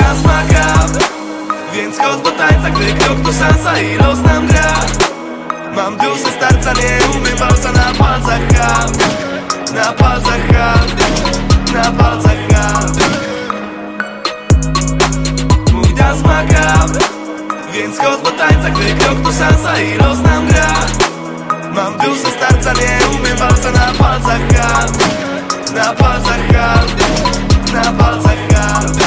nas ma grab. Więc chodź do tańca, gdy krok to szansa i los nam gra. Mam duszę starca, nie umiem walca na palcach hard. Na palcach hard, na palcach hard. Mój dans ma grab. Więc chodź do tańca, gdy krok to szansa i los nam gra. Mam duszę starca, nie umiem walca na palcach hard. Na palcach hard, na palcach hard.